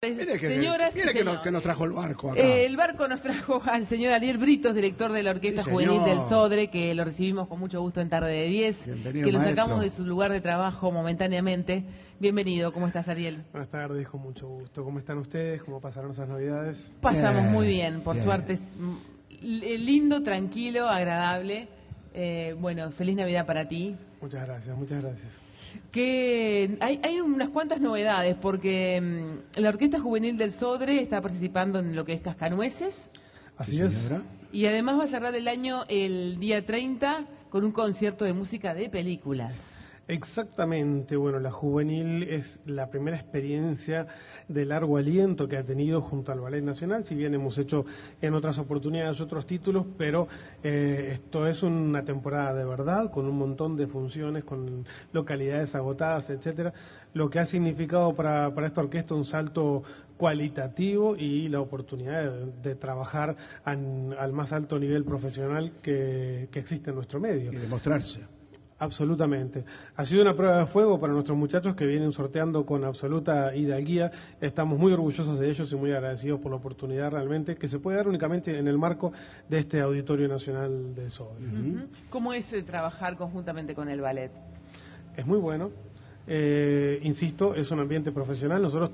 Señoras y señores, que nos trajo el barco acá. El barco nos trajo al señor Ariel Britos, director de la Orquesta Juvenil del Sodre, que lo recibimos con mucho gusto en Tarde de 10, Bienvenido, que lo maestro. sacamos de su lugar de trabajo momentáneamente. Bienvenido, ¿cómo estás, Ariel? Buenas tardes, con mucho gusto. ¿Cómo están ustedes? ¿Cómo pasaron esas navidades? Pasamos Bien, muy bien, por bien. suerte. Es lindo, tranquilo, agradable. Bueno, feliz Navidad para ti. Muchas gracias, muchas gracias. Que hay unas cuantas novedades, porque la Orquesta Juvenil del Sodre está participando en lo que es Cascanueces, Así Sí, es. señora. y además va a cerrar el año el día 30 con un concierto de música de películas. Exactamente, bueno, la juvenil es la primera experiencia de largo aliento que ha tenido junto al Ballet Nacional, si bien hemos hecho en otras oportunidades otros títulos, pero esto es una temporada de verdad, con un montón de funciones, con localidades agotadas, etcétera, lo que ha significado para esta orquesta un salto cualitativo y la oportunidad de trabajar al más alto nivel profesional que existe en nuestro medio. Y demostrarse. Absolutamente. Ha sido una prueba de fuego para nuestros muchachos que vienen sorteando con absoluta hidalguía. Estamos muy orgullosos de ellos y muy agradecidos por la oportunidad realmente que se puede dar únicamente en el marco de este Auditorio Nacional del Sodre. ¿Cómo es trabajar conjuntamente con el ballet? Es muy bueno. Insisto, es un ambiente profesional. Nosotros,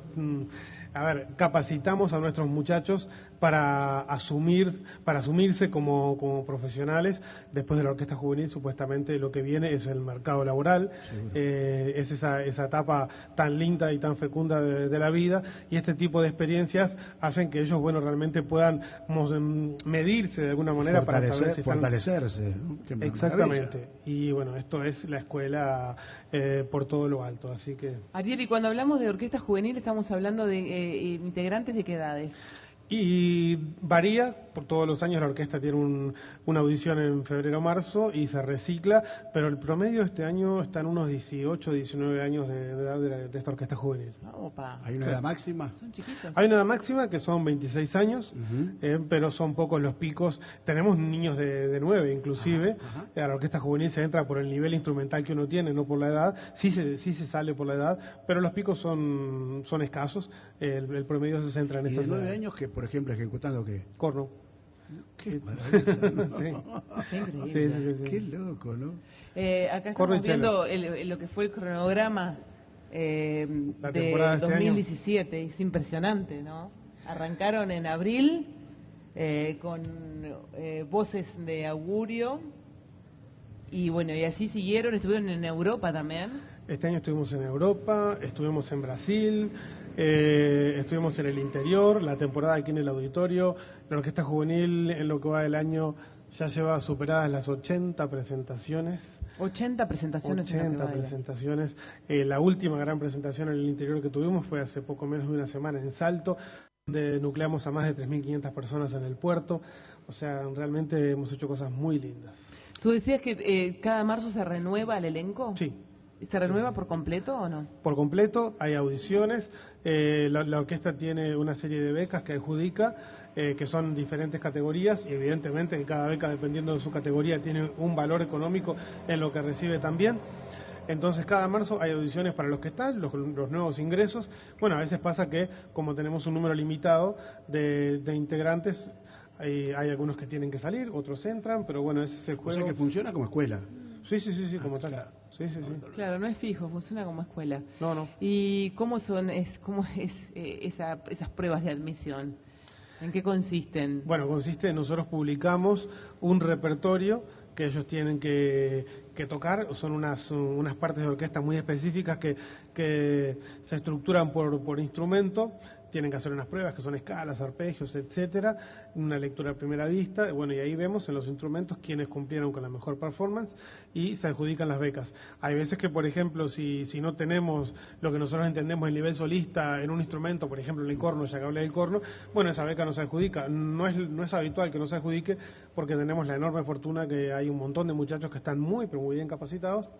capacitamos a nuestros muchachos para asumirse como profesionales. Después de la orquesta juvenil, supuestamente lo que viene es el mercado laboral, es esa etapa tan linda y tan fecunda de la vida, y este tipo de experiencias hacen que ellos, bueno, realmente puedan medirse de alguna manera para saber si están... Fortalecerse. ¿no? Qué Exactamente. maravilla. Y bueno, esto es la escuela por todo lo alto, así que... Ariel, y cuando hablamos de orquesta juvenil estamos hablando de integrantes de qué edades. Y varía, por todos los años la orquesta tiene una audición en febrero o marzo y se recicla, pero el promedio este año está en unos 18, 19 años de edad de esta orquesta juvenil. Opa, ¿Hay una edad máxima? son chiquitos. Hay una edad máxima que son 26 años, pero son pocos los picos. Tenemos niños de 9 inclusive. A la orquesta juvenil se entra por el nivel instrumental que uno tiene, no por la edad. Sí se sale por la edad, pero los picos son escasos. El promedio se centra en ¿Y de esas 9 edades. años que, por ejemplo, ejecutando qué? Corno. Qué maravilla, ¿no? Sí. Qué increíble. Sí. Qué loco, ¿no? Acá Corno estamos y cello. viendo lo que fue el cronograma La de temporada de este 2017. Es impresionante, ¿no? Arrancaron en abril con voces de augurio y bueno, y así siguieron, estuvieron en Europa también. Este año estuvimos en Europa, estuvimos en Brasil, estuvimos en el interior, la temporada aquí en el auditorio. La orquesta juvenil en lo que va del año ya lleva superadas las 80 presentaciones. 80 presentaciones. en lo que 80 va de año. presentaciones. La última gran presentación en el interior que tuvimos fue hace poco menos de una semana en Salto, donde nucleamos a más de 3.500 personas en el puerto. O sea, realmente hemos hecho cosas muy lindas. ¿Tú decías que cada marzo se renueva el elenco? Sí. ¿Se renueva por completo o no? Por completo, hay audiciones, la orquesta tiene una serie de becas que adjudica, que son diferentes categorías, y evidentemente cada beca, dependiendo de su categoría, tiene un valor económico en lo que recibe también. Entonces cada marzo hay audiciones para los que están, los nuevos ingresos. Bueno, a veces pasa que como tenemos un número limitado de integrantes, hay algunos que tienen que salir, otros entran, pero bueno, ese es el O juego. sea que funciona como escuela. Sí, como tal. claro. Sí. Claro, no es fijo, funciona como escuela. No. ¿Y cómo es esas pruebas de admisión? ¿En qué consisten? Bueno, consiste en nosotros publicamos un repertorio que ellos tienen que tocar. Son unas partes de orquesta muy específicas que se estructuran por instrumento. Tienen que hacer unas pruebas que son escalas, arpegios, etcétera, una lectura a primera vista. Bueno, y ahí vemos en los instrumentos quiénes cumplieron con la mejor performance y se adjudican las becas. Hay veces que, por ejemplo, si no tenemos lo que nosotros entendemos el nivel solista en un instrumento, por ejemplo en el corno, ya que hablé del corno, bueno, esa beca no se adjudica. No es habitual que no se adjudique porque tenemos la enorme fortuna que hay un montón de muchachos que están muy, pero muy bien capacitados.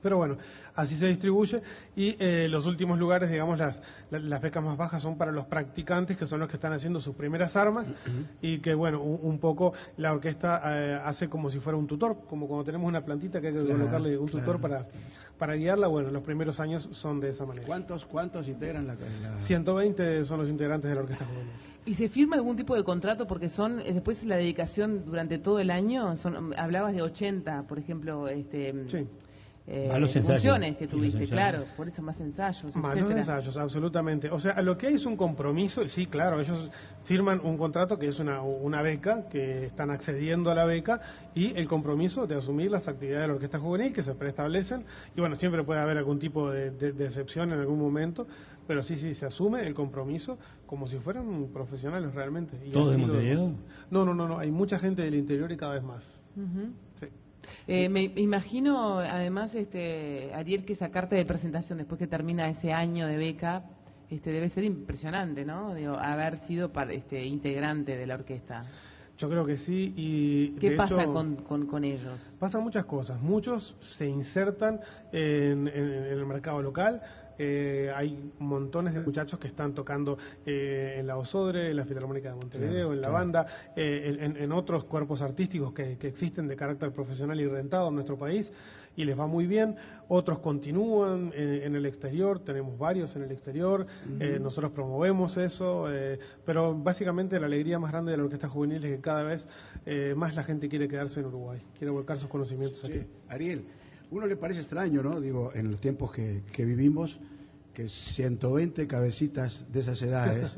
Pero bueno, así se distribuye y los últimos lugares, digamos, las becas más bajas son para los practicantes, que son los que están haciendo sus primeras armas y que, bueno, un poco la orquesta hace como si fuera un tutor, como cuando tenemos una plantita que hay que colocarle un tutor para guiarla. Bueno, los primeros años son de esa manera. ¿Cuántos integran la...? 120 son los integrantes de la orquesta juvenil. ¿Y se firma algún tipo de contrato? Porque son después la dedicación durante todo el año, hablabas de 80, por ejemplo, Sí. funciones que tuviste, claro, por eso más ensayos, Más los ensayos, absolutamente. O sea, lo que hay es un compromiso, sí, claro, ellos firman un contrato que es una beca, que están accediendo a la beca, y el compromiso de asumir las actividades de la orquesta juvenil que se preestablecen, y bueno, siempre puede haber algún tipo de excepción en algún momento, pero sí, se asume el compromiso como si fueran profesionales realmente. Y ¿Todos de Montevideo? No, hay mucha gente del interior y cada vez más. Sí. Me imagino, además, Ariel, que esa carta de presentación después que termina ese año de beca, debe ser impresionante, ¿no? Digo, haber sido integrante de la orquesta. Yo creo que sí. Y ¿Qué de pasa hecho, con ellos? pasan muchas cosas. Muchos se insertan en el mercado local. Hay montones de muchachos que están tocando en la Osodre, en la Filarmónica de Montevideo, en la banda, en otros cuerpos artísticos que existen de carácter profesional y rentado en nuestro país, y les va muy bien. Otros continúan en el exterior, tenemos varios en el exterior, nosotros promovemos eso, pero básicamente la alegría más grande de la orquesta juvenil es que cada vez más la gente quiere quedarse en Uruguay, quiere volcar sus conocimientos aquí. Ariel, uno le parece extraño, ¿no? Digo, en los tiempos que vivimos, que 120 cabecitas de esas edades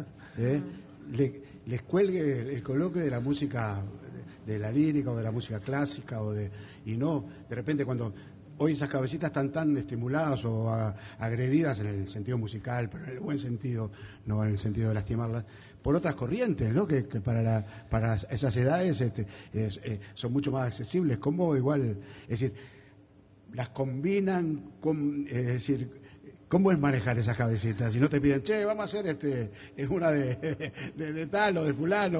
les cuelgue el coloquio de la música, de la lírica o de la música clásica, y no, de repente cuando hoy esas cabecitas están tan estimuladas o agredidas en el sentido musical, pero en el buen sentido, no en el sentido de lastimarlas, por otras corrientes, ¿no? Que para esas edades son mucho más accesibles. ¿Cómo igual, es decir, las combinan es decir, ¿cómo es manejar esas cabecitas? Si no te piden, che, vamos a hacer es una de tal o de fulano,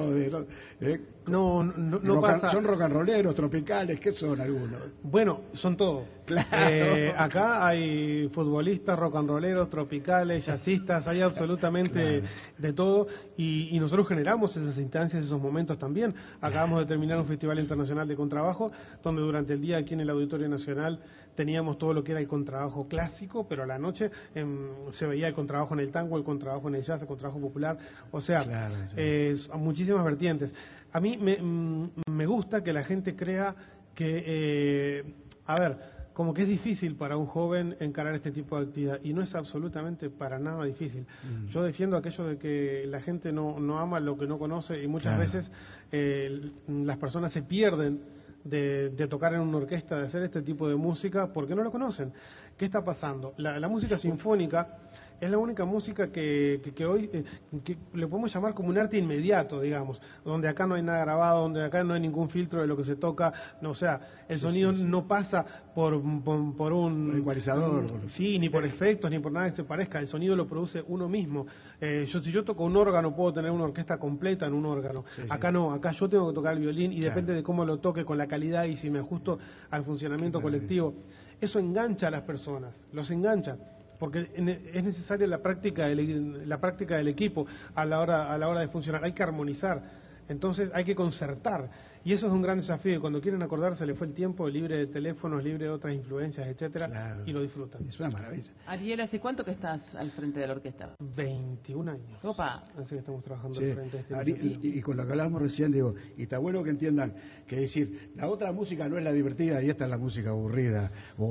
No pasa. Son rock and rolleros, tropicales, ¿qué son algunos? Bueno, son todo. Claro. Acá hay futbolistas, rock and rolleros, tropicales, jazzistas, hay absolutamente de todo, y nosotros generamos esas instancias, esos momentos también. Acabamos de terminar un festival internacional de contrabajo, donde durante el día aquí en el Auditorio Nacional teníamos todo lo que era el contrabajo clásico, pero a la noche se veía el contrabajo en el tango, el contrabajo en el jazz, el contrabajo popular, o sea, muchísimas vertientes. A mí me gusta que la gente crea que, como que es difícil para un joven encarar este tipo de actividad, y no es absolutamente para nada difícil. Yo defiendo aquello de que la gente no ama lo que no conoce, y muchas veces las personas se pierden de tocar en una orquesta, de hacer este tipo de música, porque no lo conocen. ¿Qué está pasando? La música sinfónica es la única música que hoy que le podemos llamar como un arte inmediato, digamos, donde acá no hay nada grabado, donde acá no hay ningún filtro de lo que se toca, no, o sea, el sonido no pasa por un ecualizador. Sí, ni por efectos, ni por nada que se parezca, el sonido lo produce uno mismo. Si yo toco un órgano, puedo tener una orquesta completa en un órgano. Acá no, acá yo tengo que tocar el violín, y depende de cómo lo toque, con la calidad, y si me ajusto al funcionamiento colectivo. Eso engancha a las personas, los engancha, porque es necesaria la práctica del equipo a la hora de funcionar. Hay que armonizar, entonces hay que concertar, y eso es un gran desafío. Y cuando quieren acordarse, le fue el tiempo, libre de teléfonos, libre de otras influencias, etcétera, y lo disfrutan. Es una maravilla. Ariel, ¿hace cuánto que estás al frente de la orquesta? 21 años. Opa. Así que estamos trabajando al frente de este Ariel, y con lo que hablábamos recién, digo, y está bueno que entiendan que decir, la otra música no es la divertida y esta es la música aburrida,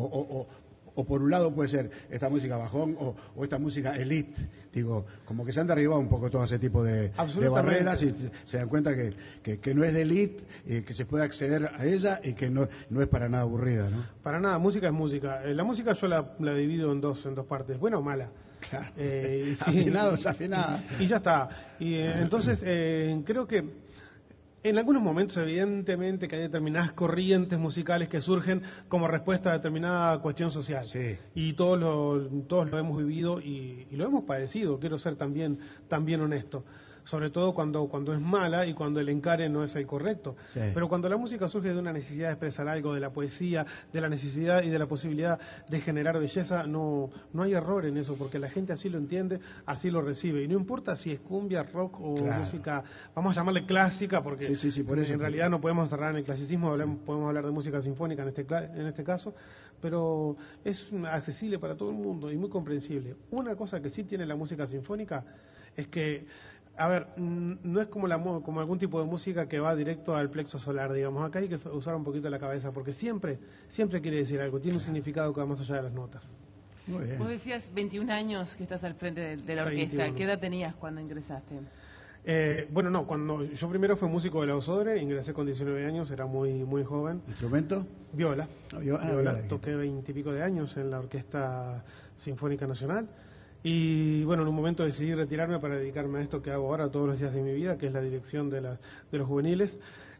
o por un lado puede ser esta música bajón o esta música elite. Digo, como que se han derribado un poco todo ese tipo de barreras, y se dan cuenta que no es de elite, que se puede acceder a ella, y que no es para nada aburrida, ¿no? Para nada, música es música. La música yo la divido en dos partes, buena o mala. Claro. Sí, afinado, desafinada. Y ya está. Y entonces creo que en algunos momentos, evidentemente, que hay determinadas corrientes musicales que surgen como respuesta a determinada cuestión social. Sí. Y todos lo hemos vivido y lo hemos padecido, quiero ser también honesto. sobre todo cuando es mala y cuando el encare no es el correcto. Sí. Pero cuando la música surge de una necesidad de expresar algo, de la poesía, de la necesidad y de la posibilidad de generar belleza, no hay error en eso, porque la gente así lo entiende, así lo recibe. Y no importa si es cumbia, rock o Claro. música, vamos a llamarle clásica, porque Sí, por eso en realidad no podemos cerrar en el clasicismo, podemos hablar de música sinfónica en este caso, pero es accesible para todo el mundo y muy comprensible. Una cosa que sí tiene la música sinfónica es que, a ver, no es como algún tipo de música que va directo al plexo solar, digamos. Acá hay que usar un poquito la cabeza, porque siempre quiere decir algo, tiene un significado que va más allá de las notas. Muy bien. Vos decías 21 años que estás al frente de la orquesta. 21. ¿Qué edad tenías cuando ingresaste? Bueno, no, cuando yo primero fui músico de la Osodre, ingresé con 19 años, era muy joven. ¿Instrumento? Viola. Viola. Toqué 20 y pico de años en la Orquesta Sinfónica Nacional. Y bueno, en un momento decidí retirarme para dedicarme a esto que hago ahora todos los días de mi vida, que es la dirección de los juveniles.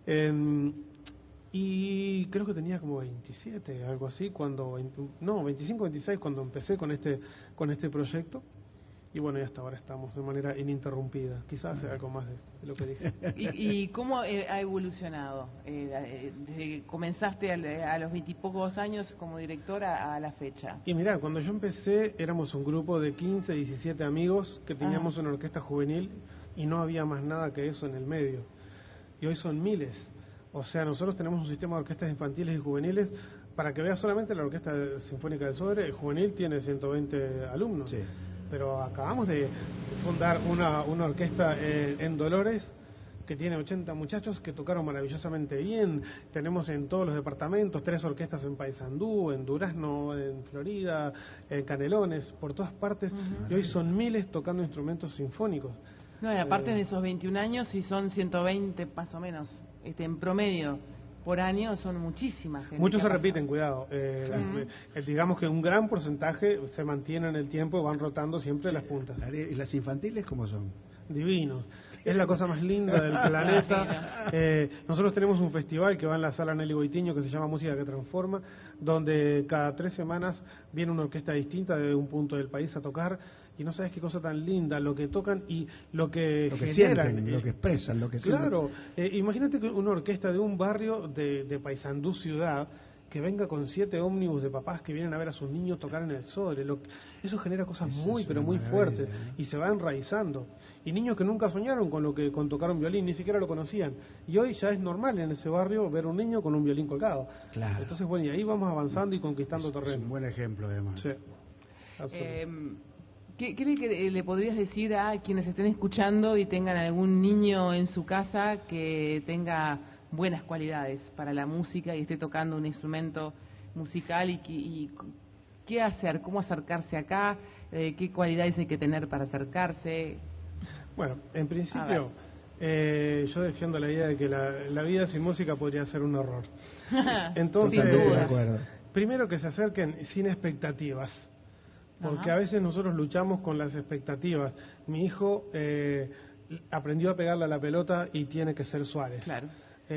Y creo que tenía como 27, algo así, 25, 26 cuando empecé con este proyecto. Y bueno, y hasta ahora estamos de manera ininterrumpida. Quizás sea algo más de lo que dije. ¿Y cómo ha evolucionado? Desde que comenzaste a los 20 y pocos años como directora a la fecha. Y mirá, cuando yo empecé éramos un grupo de 15, 17 amigos que teníamos una orquesta juvenil y no había más nada que eso en el medio. Y hoy son miles. O sea, nosotros tenemos un sistema de orquestas infantiles y juveniles. Para que veas solamente la Orquesta Sinfónica del Sodre, el juvenil tiene 120 alumnos. Sí. Pero acabamos de fundar una orquesta en Dolores que tiene 80 muchachos que tocaron maravillosamente bien. Tenemos en todos los departamentos 3 orquestas en Paysandú, en Durazno, en Florida, en Canelones, por todas partes. Y hoy son miles tocando instrumentos sinfónicos. No, y aparte de esos 21 años, si son 120 más o menos, en promedio por año, son muchísimas gente. Muchos se que ha repiten, pasado. cuidado. Digamos que un gran porcentaje se mantiene en el tiempo y van rotando siempre las puntas. ¿Y las infantiles cómo son? Divinos. Es la cosa más linda del planeta. Nosotros tenemos un festival que va en la sala Nelly Goitiño que se llama Música que Transforma, donde cada 3 semanas viene una orquesta distinta de un punto del país a tocar. Y no sabes qué cosa tan linda, lo que tocan y lo que generan. Sienten, lo que expresan, lo que sienten. Claro, imagínate que una orquesta de un barrio de Paysandú ciudad que venga con 7 ómnibus de papás que vienen a ver a sus niños tocar en el Sodre. Eso genera cosas Eso es pero una muy maravilla, fuertes, ¿no? y se va enraizando. Y niños que nunca soñaron con tocar un violín, ni siquiera lo conocían. Y hoy ya es normal en ese barrio ver un niño con un violín colgado. Claro. Entonces, bueno, y ahí vamos avanzando y conquistando Es terreno. un buen ejemplo, además. Sí, absolutamente. ¿Qué le podrías decir a quienes estén escuchando y tengan algún niño en su casa que tenga buenas cualidades para la música y esté tocando un instrumento musical y qué hacer, cómo acercarse acá, qué cualidades hay que tener para acercarse? Bueno, en principio, yo defiendo la idea de que la vida sin música podría ser un horror. Entonces, Sin Totalmente de dudas. acuerdo. primero que se acerquen sin expectativas, porque Ajá. a veces nosotros luchamos con las expectativas. Mi hijo aprendió a pegarle a la pelota y tiene que ser Suárez. Claro.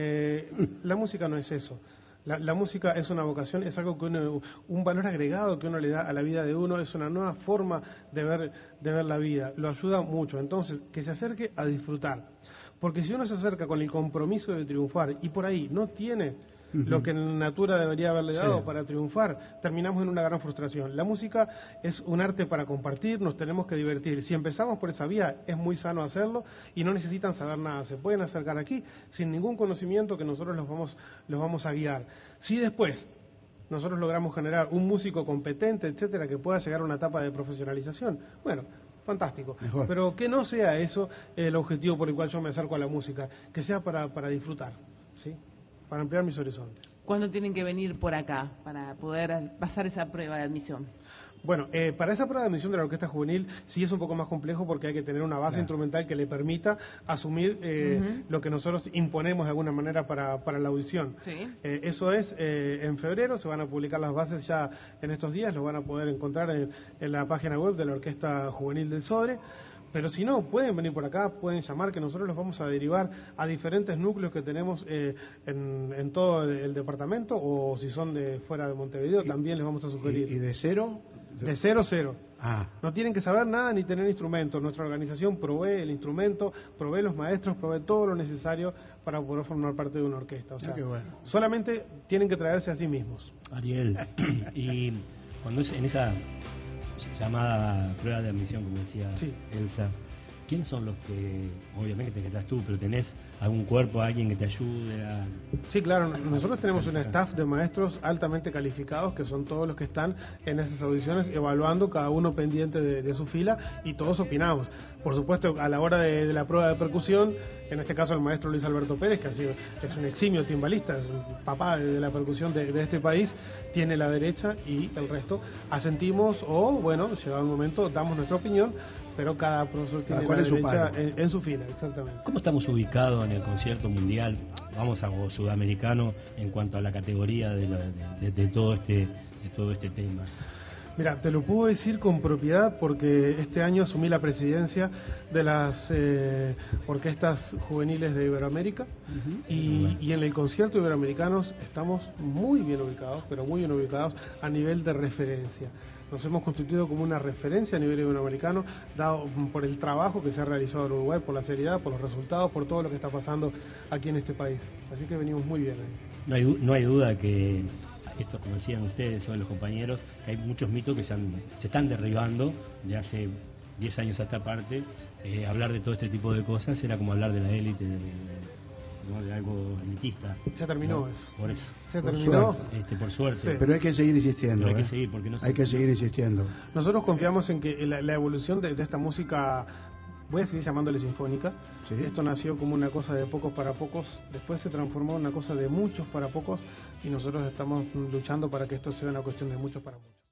La música no es eso. La música es una vocación, es algo que un valor agregado que uno le da a la vida de uno, es una nueva forma de ver la vida, lo ayuda mucho. Entonces, que se acerque a disfrutar, porque si uno se acerca con el compromiso de triunfar y por ahí no tiene lo que en natura debería haberle dado Sí. para triunfar, terminamos en una gran frustración. La música es un arte para compartir, nos tenemos que divertir. Si empezamos por esa vía, es muy sano hacerlo y no necesitan saber nada. Se pueden acercar aquí sin ningún conocimiento que nosotros los vamos a guiar. Si después nosotros logramos generar un músico competente, etcétera, que pueda llegar a una etapa de profesionalización, bueno, fantástico. Mejor. Pero que no sea eso el objetivo por el cual yo me acerco a la música, que sea para disfrutar, ¿sí? Para ampliar mis horizontes. ¿Cuándo tienen que venir por acá para poder pasar esa prueba de admisión? Bueno, para esa prueba de admisión de la orquesta juvenil sí es un poco más complejo porque hay que tener una base instrumental que le permita asumir lo que nosotros imponemos de alguna manera para la audición. Sí. Eso es en febrero, se van a publicar las bases ya en estos días, lo van a poder encontrar en la página web de la Orquesta Juvenil del Sodre. Pero si no, pueden venir por acá, pueden llamar, que nosotros los vamos a derivar a diferentes núcleos que tenemos en todo el departamento, o si son de fuera de Montevideo, también les vamos a sugerir. ¿Y de cero? De 0-0. Ah, No tienen que saber nada ni tener instrumentos. Nuestra organización provee el instrumento, provee los maestros, provee todo lo necesario para poder formar parte de una orquesta. O sea, qué bueno. solamente tienen que traerse a sí mismos. Ariel, y cuando es en esa llamada prueba de admisión, como decía Sí. Elsa, ¿quiénes son los que, obviamente que estás tú, pero tenés algún cuerpo, alguien que te ayude a... Sí, claro, nosotros tenemos un staff de maestros altamente calificados, que son todos los que están en esas audiciones, evaluando, cada uno pendiente de su fila, y todos opinamos. Por supuesto, a la hora de la prueba de percusión, en este caso el maestro Luis Alberto Pérez, que es un eximio timbalista, es un papá de la percusión de este país, tiene la derecha, y el resto asentimos o, bueno, llegado el momento, damos nuestra opinión, pero cada profesor tiene la derecha en su fila, exactamente. ¿Cómo estamos ubicados en el concierto mundial, vamos a o sudamericano, en cuanto a la categoría de todo este tema? Mira, te lo puedo decir con propiedad porque este año asumí la presidencia de las orquestas juveniles de Iberoamérica y en el concierto iberoamericanos estamos muy bien ubicados, pero muy bien ubicados a nivel de referencia. Nos hemos constituido como una referencia a nivel iberoamericano, dado por el trabajo que se ha realizado en Uruguay, por la seriedad, por los resultados, por todo lo que está pasando aquí en este país. Así que venimos muy bien ahí. No hay duda que, esto como decían ustedes o los compañeros, que hay muchos mitos que se están derribando de hace 10 años a esta parte. Hablar de todo este tipo de cosas era como hablar de la élite, ¿no? De algo elitista. Se terminó ¿no? eso. Por eso. Se Por terminó. suerte. Por suerte. Sí. pero hay que seguir insistiendo. Pero hay que seguir, porque no Hay que seguir insistiendo. Nosotros confiamos en que la evolución de esta música, voy a seguir llamándole sinfónica, Sí. esto nació como una cosa de pocos para pocos, después se transformó en una cosa de muchos para pocos y nosotros estamos luchando para que esto sea una cuestión de muchos para muchos.